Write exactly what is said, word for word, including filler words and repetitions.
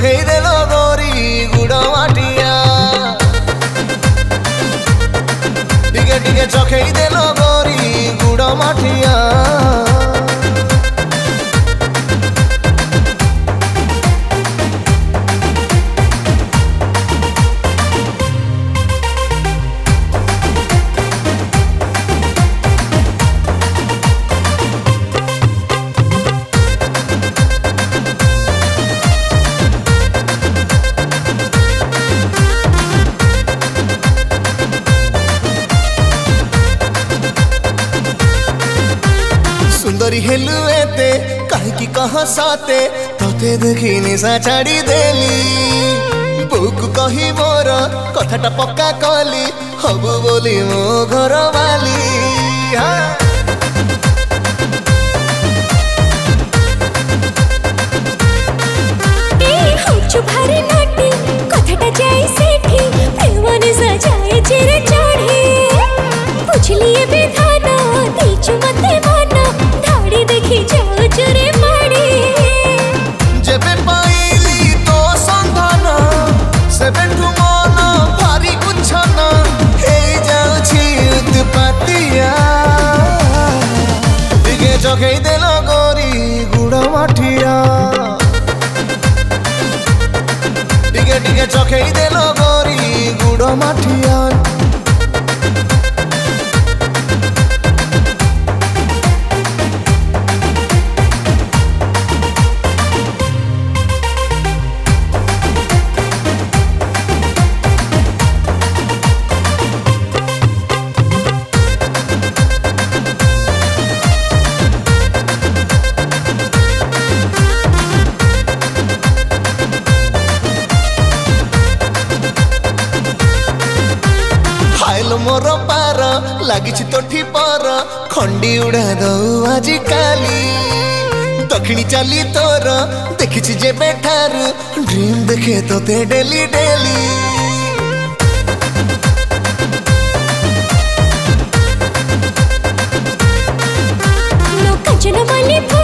चखेई देलो गोरी गुड़ माटिया टिके टिके चखेई देलो गोरी गुड़ माटिया सुंदरी हेलु एते कहीं कहाँ साते तोते देखी निशा छाड़ी देली बुक कही मोर कथाटा पक्का कली हबु बोली मो घर वाली भारी नाटी कथाटा जाए सेठी प्रेम निशा जाए चिरे चढ़ी बुझलिए विधाना दीचु मते माना धाड़ी देखी जाओ चुरे माड़ी जेबे पाइली तो संधाना सेबेठु मन भारी गुच्छना हे जाउछि उत्पत्तिया दिगे चखेई देलो गोरी गुड़ माटिया टिके टिके चखेई देलो गोरी गुड़ माटिया मोर पार लगी तोठी पर खंडी उड़ा दऊ आजि काली दक्षिणी चाली तोर देखी जे बेठार ड्रीम देखे तोते डेली डेली लोका जन माली